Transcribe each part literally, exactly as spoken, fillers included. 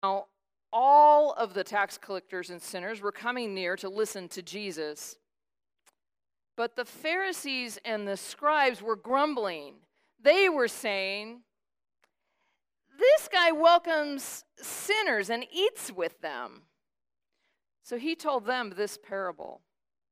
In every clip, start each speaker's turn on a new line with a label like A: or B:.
A: Now, all of the tax collectors and sinners were coming near to listen to Jesus. But the Pharisees and the scribes were grumbling. They were saying, "This guy welcomes sinners and eats with them." So he told them this parable.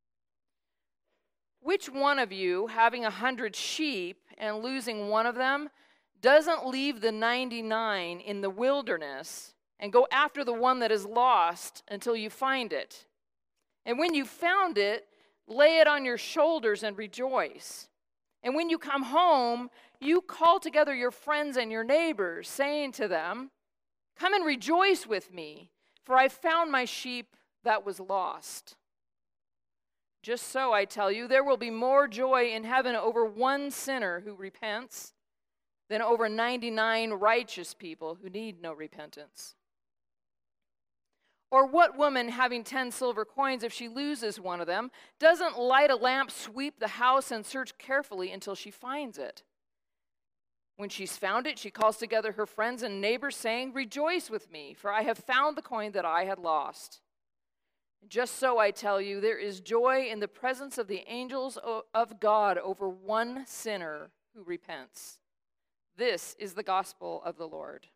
A: "Which one of you, having a hundred sheep and losing one of them, doesn't leave the ninety-nine in the wilderness and go after the one that is lost until you find it? And when you found it, lay it on your shoulders and rejoice. And when you come home, you call together your friends and your neighbors, saying to them, 'Come and rejoice with me, for I found my sheep that was lost.' Just so, I tell you, there will be more joy in heaven over one sinner who repents than over ninety-nine righteous people who need no repentance. Or what woman, having ten silver coins, if she loses one of them, doesn't light a lamp, sweep the house, and search carefully until she finds it? When she's found it, she calls together her friends and neighbors, saying, 'Rejoice with me, for I have found the coin that I had lost.' Just so, I tell you, there is joy in the presence of the angels of God over one sinner who repents." This is the gospel of the Lord.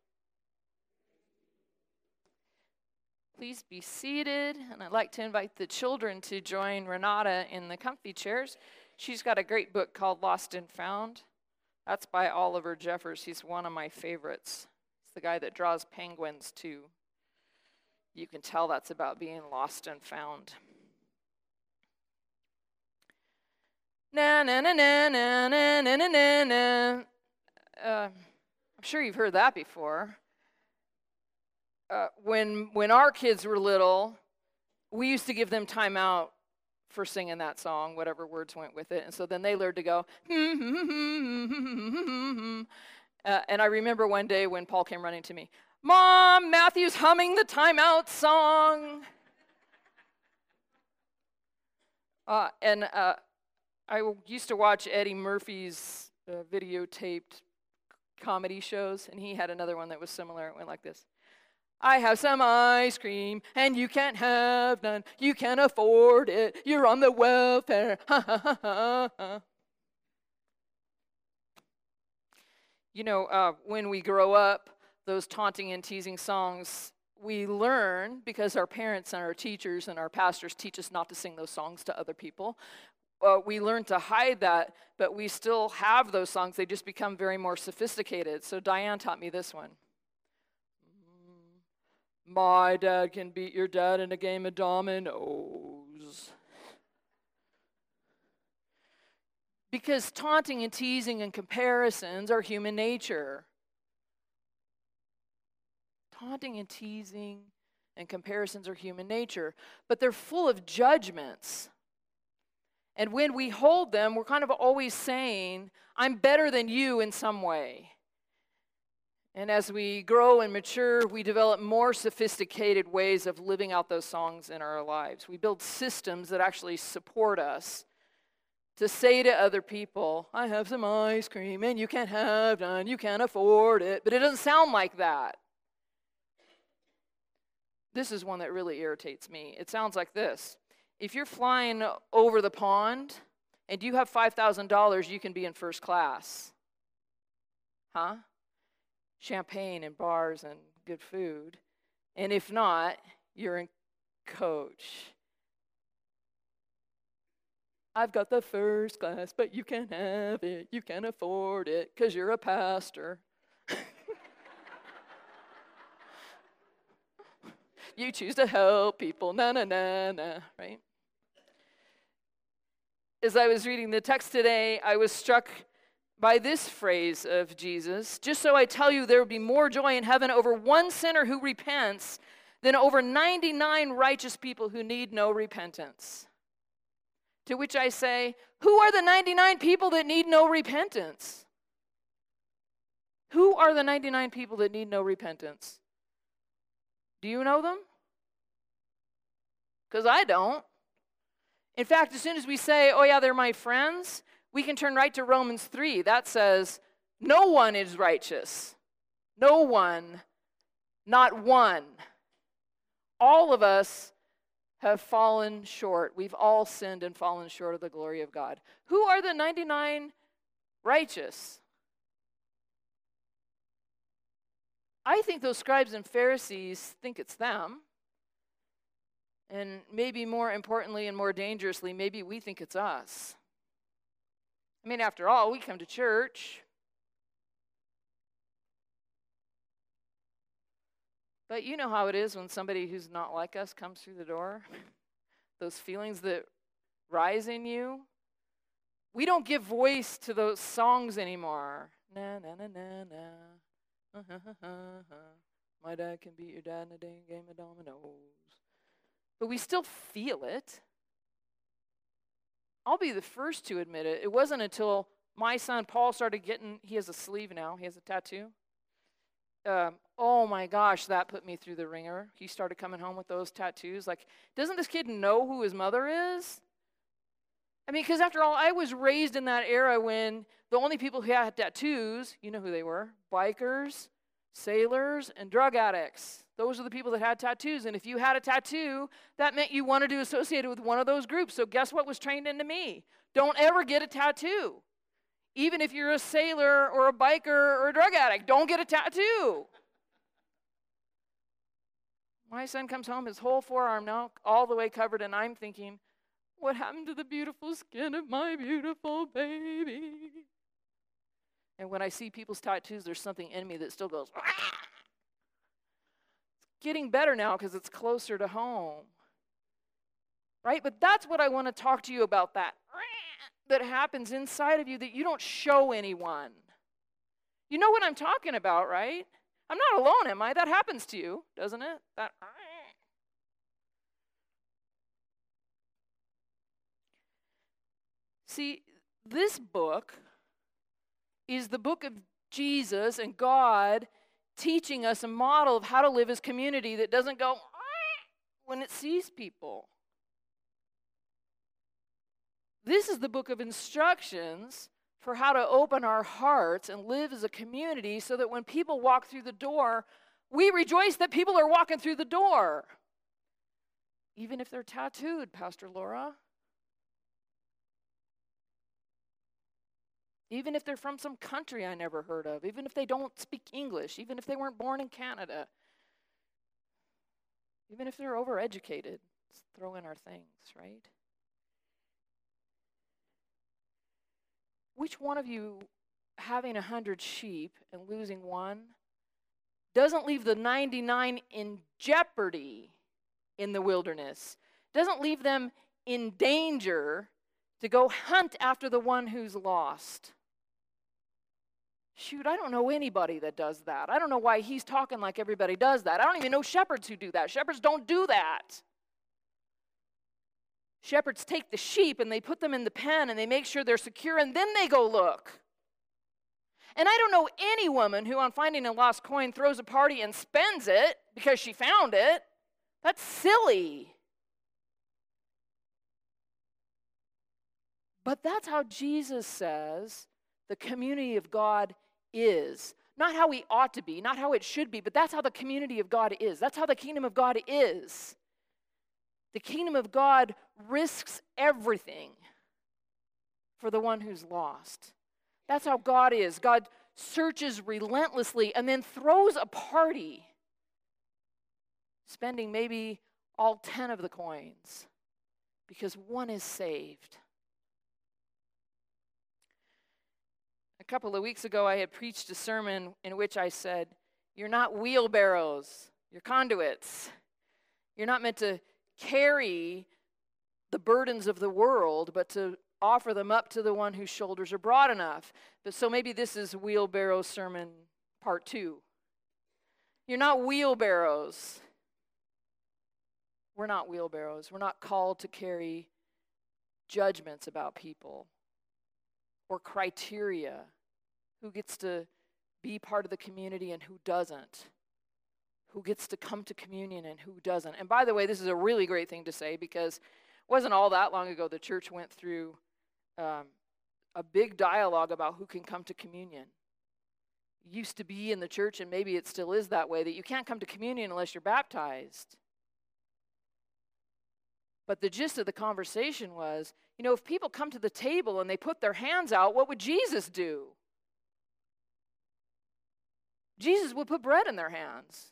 A: Please be seated, and I'd like to invite the children to join Renata in the comfy chairs. She's got a great book called Lost and Found. That's by Oliver Jeffers. He's one of my favorites. He's the guy that draws penguins, too. You can tell that's about being lost and found. Na na na na na na na na na na. Uh, I'm sure you've heard that before. Uh, when when our kids were little, we used to give them time out for singing that song, whatever words went with it, and so then they learned to go. uh, and I remember one day when Paul came running to me, "Mom, Matthew's humming the timeout song." Uh, and uh, I used to watch Eddie Murphy's uh, videotaped comedy shows, and he had another one that was similar. It went like this. "I have some ice cream, and you can't have none. You can't afford it. You're on the welfare. Ha, ha, ha, ha, ha." You know, uh, when we grow up, those taunting and teasing songs, we learn because our parents and our teachers and our pastors teach us not to sing those songs to other people. Uh, we learn to hide that, but we still have those songs. They just become very more sophisticated. So Diane taught me this one. "My dad can beat your dad in a game of dominoes." Because taunting and teasing and comparisons are human nature. Taunting and teasing and comparisons are human nature, but they're full of judgments. And when we hold them, we're kind of always saying, "I'm better than you in some way." And as we grow and mature, we develop more sophisticated ways of living out those songs in our lives. We build systems that actually support us to say to other people, "I have some ice cream, and you can't have none, you can't afford it." But it doesn't sound like that. This is one that really irritates me. It sounds like this. If you're flying over the pond and you have five thousand dollars, you can be in first class. Huh? Champagne and bars and good food. And if not, you're in coach. "I've got the first class, but you can't have it. You can't afford it because you're a pastor. You choose to help people, na na na na," right? As I was reading the text today, I was struck by this phrase of Jesus. "Just so, I tell you, there will be more joy in heaven over one sinner who repents than over ninety-nine righteous people who need no repentance." To which I say, who are the ninety-nine people that need no repentance? Who are the ninety-nine people that need no repentance? Do you know them? Because I don't. In fact, as soon as we say, "Oh yeah, they're my friends," we can turn right to Romans three. That says, no one is righteous. No one Not one. All of us have fallen short. We've all sinned and fallen short of the glory of God. Who are the ninety-nine righteous? I think those scribes and Pharisees think it's them. And maybe more importantly and more dangerously, maybe we think it's us. I mean, after all, we come to church. But you know how it is when somebody who's not like us comes through the door? Those feelings that rise in you. We don't give voice to those songs anymore. Na na na na na. Uh, uh, uh, uh. My dad can beat your dad in a dang game of dominoes. But we still feel it. I'll be the first to admit it. It wasn't until my son Paul started getting, he has a sleeve now, he has a tattoo. Um, oh my gosh, that put me through the ringer. He started coming home with those tattoos. Like, doesn't this kid know who his mother is? I mean, because after all, I was raised in that era when the only people who had tattoos, you know who they were, bikers, sailors, and drug addicts. Those are the people that had tattoos. And if you had a tattoo, that meant you wanted to associate it with one of those groups. So guess what was trained into me? Don't ever get a tattoo. Even if you're a sailor or a biker or a drug addict, don't get a tattoo. My son comes home, his whole forearm now all the way covered, and I'm thinking, what happened to the beautiful skin of my beautiful baby? And when I see people's tattoos, there's something in me that still goes, Rah! It's getting better now because it's closer to home. Right? But that's what I want to talk to you about, that that happens inside of you that you don't show anyone. You know what I'm talking about, right? I'm not alone, am I? That happens to you, doesn't it? That. See, this book is the book of Jesus and God teaching us a model of how to live as community that doesn't go when it sees people. This is the book of instructions for how to open our hearts and live as a community so that when people walk through the door, we rejoice that people are walking through the door. Even if they're tattooed, Pastor Laura. Even if they're from some country I never heard of. Even if they don't speak English. Even if they weren't born in Canada. Even if they're overeducated. Let's throw in our things, right? Which one of you, having a hundred sheep and losing one, doesn't leave the ninety-nine in jeopardy in the wilderness? Doesn't leave them in danger to go hunt after the one who's lost? Shoot, I don't know anybody that does that. I don't know why he's talking like everybody does that. I don't even know shepherds who do that. Shepherds don't do that. Shepherds take the sheep and they put them in the pen and they make sure they're secure and then they go look. And I don't know any woman who on finding a lost coin throws a party and spends it because she found it. That's silly. But that's how Jesus says the community of God is. Not how we ought to be, not how it should be, but that's how the community of God is. That's how the kingdom of God is. The kingdom of God risks everything for the one who's lost. That's how God is. God searches relentlessly and then throws a party, spending maybe all ten of the coins because one is saved. A couple of weeks ago, I had preached a sermon in which I said, you're not wheelbarrows, you're conduits. You're not meant to carry the burdens of the world, but to offer them up to the one whose shoulders are broad enough. But so maybe this is wheelbarrow sermon part two. You're not wheelbarrows. We're not wheelbarrows. We're not called to carry judgments about people or criteria, who gets to be part of the community and who doesn't. Who gets to come to communion and who doesn't. And by the way, this is a really great thing to say because it wasn't all that long ago the church went through um, a big dialogue about who can come to communion. used to be in the church, and maybe it still is that way, that you can't come to communion unless you're baptized. But the gist of the conversation was, you know, if people come to the table and they put their hands out, what would Jesus do? Jesus would put bread in their hands.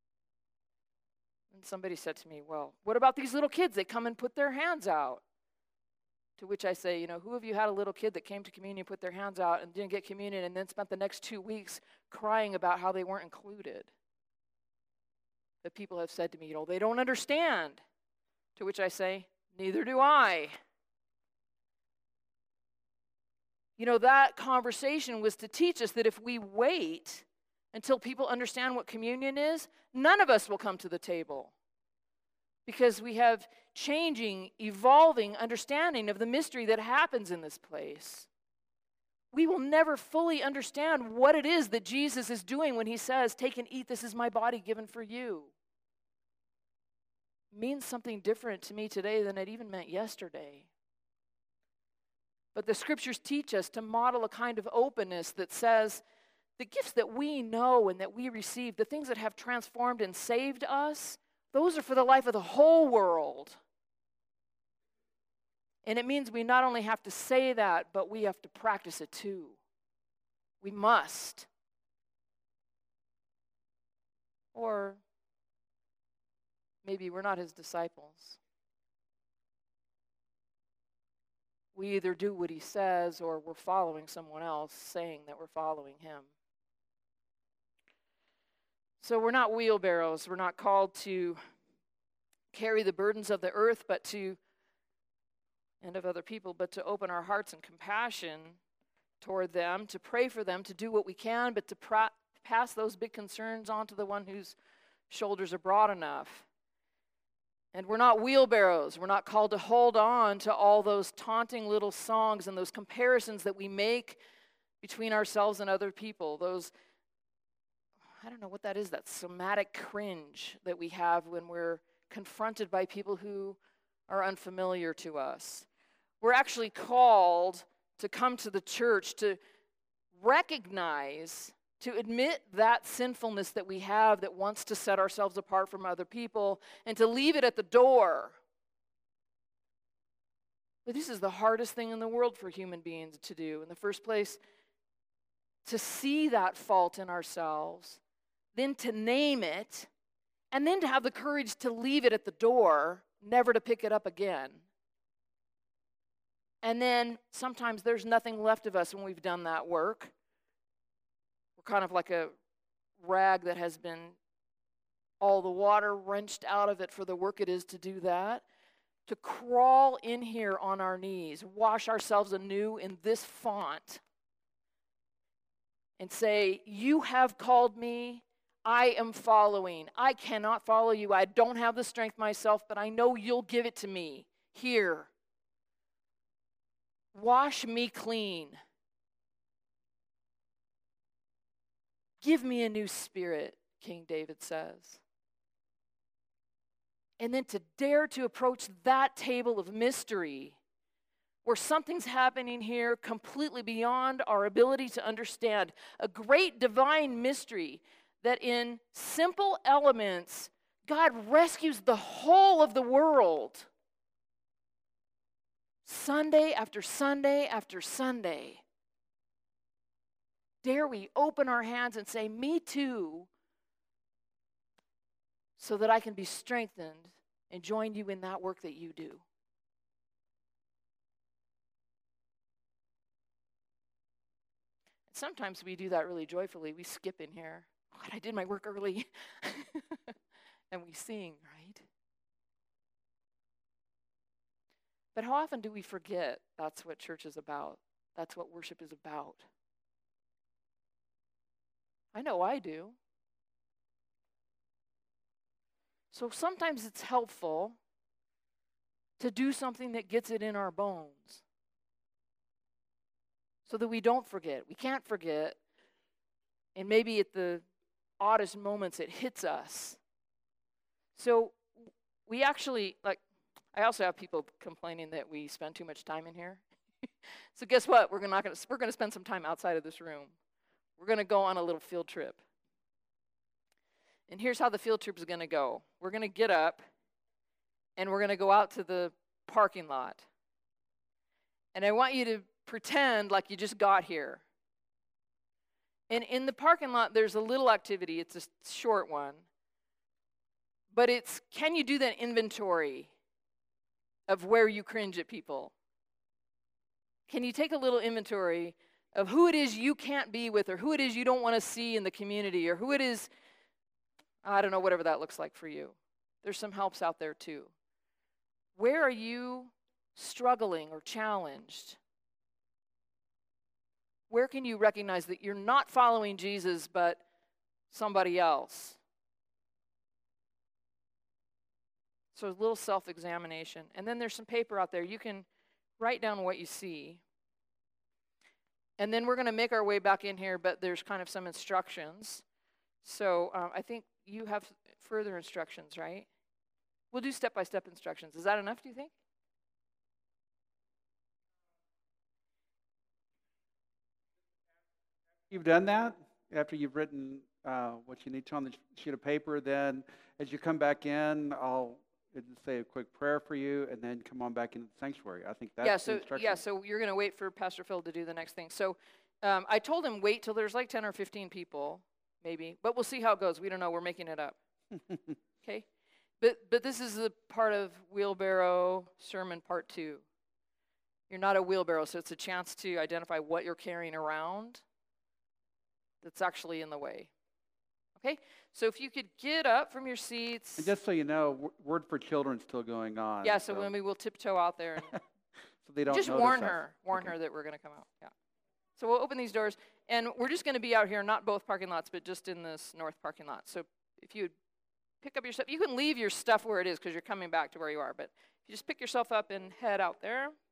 A: And somebody said to me, well, what about these little kids? They come and put their hands out. To which I say, you know, who of you had a little kid that came to communion, put their hands out, and didn't get communion, and then spent the next two weeks crying about how they weren't included? That people have said to me, you know, they don't understand. To which I say, neither do I. You know, that conversation was to teach us that if we wait until people understand what communion is, none of us will come to the table. Because we have changing, evolving understanding of the mystery that happens in this place. We will never fully understand what it is that Jesus is doing when he says, take and eat, this is my body given for you. It means something different to me today than it even meant yesterday. But the scriptures teach us to model a kind of openness that says, the gifts that we know and that we receive, the things that have transformed and saved us, those are for the life of the whole world. And it means we not only have to say that, but we have to practice it too. We must. Or maybe we're not his disciples. We either do what he says or we're following someone else saying that we're following him. So we're not wheelbarrows. We're not called to carry the burdens of the earth, but to, and of other people, but to open our hearts in compassion toward them, to pray for them, to do what we can, but to pra- pass those big concerns on to the one whose shoulders are broad enough. And we're not wheelbarrows. We're not called to hold on to all those taunting little songs and those comparisons that we make between ourselves and other people, those, I don't know what that is, that somatic cringe that we have when we're confronted by people who are unfamiliar to us. We're actually called to come to the church to recognize, to admit that sinfulness that we have that wants to set ourselves apart from other people, and to leave it at the door. But this is the hardest thing in the world for human beings to do. In the first place, to see that fault in ourselves, then to name it, and then to have the courage to leave it at the door, never to pick it up again. And then sometimes there's nothing left of us when we've done that work. We're kind of like a rag that has been all the water wrenched out of it for the work it is to do that. To crawl in here on our knees, wash ourselves anew in this font, and say, you have called me, I am following. I cannot follow you. I don't have the strength myself, but I know you'll give it to me. Here. Wash me clean. Give me a new spirit, King David says. And then to dare to approach that table of mystery where something's happening here completely beyond our ability to understand. A great divine mystery that in simple elements, God rescues the whole of the world. Sunday after Sunday after Sunday. Dare we open our hands and say, me too, so that I can be strengthened and join you in that work that you do. Sometimes we do that really joyfully. We skip in here. God, I did my work early. And we sing, right? But how often do we forget that's what church is about? That's what worship is about. I know I do. So sometimes it's helpful to do something that gets it in our bones so that we don't forget. We can't forget, and maybe at the oddest moments it hits us. So we actually, like, I also have people complaining that we spend too much time in here. So guess what? We're not going to we're going to spend some time outside of this room. We're going to go on a little field trip. And here's how the field trip is going to go. We're going to get up, and we're going to go out to the parking lot. And I want you to pretend like you just got here. And in the parking lot, there's a little activity. It's a short one. But it's, can you do that inventory of where you cringe at people? Can you take a little inventory of who it is you can't be with, or who it is you don't want to see in the community, or who it is, I don't know, whatever that looks like for you. There's some helps out there too. Where are you struggling or challenged? Where can you recognize that you're not following Jesus, but somebody else? So a little self-examination. And then there's some paper out there. You can write down what you see. And then we're going to make our way back in here, but there's kind of some instructions. So um, I think you have further instructions, right? We'll do step-by-step instructions. Is that enough, do you think?
B: You've done that after you've written uh, what you need to on the sheet of paper. Then as you come back in, I'll say a quick prayer for you, and then come on back into the sanctuary. I think that's
A: yeah,
B: the
A: so,
B: instruction.
A: Yeah, so you're going to wait for Pastor Phil to do the next thing. So um, I told him wait till there's like ten or fifteen people, maybe. But we'll see how it goes. We don't know. We're making it up. Okay? But, but this is the part of Wheelbarrow Sermon Part two. You're not a wheelbarrow, so it's a chance to identify what you're carrying around that's actually in the way. Okay? So if you could get up from your seats.
B: And just so you know, w- Word for Children's still going on.
A: Yeah, so, so. maybe we'll tiptoe out there. And
B: so they don't
A: just warn
B: us.
A: her. Warn
B: okay.
A: her that we're going to come out. Yeah. So we'll open these doors. And we're just going to be out here, not both parking lots, but just in this north parking lot. So if you would pick up your stuff, you can leave your stuff where it is because you're coming back to where you are. But if you just pick yourself up and head out there.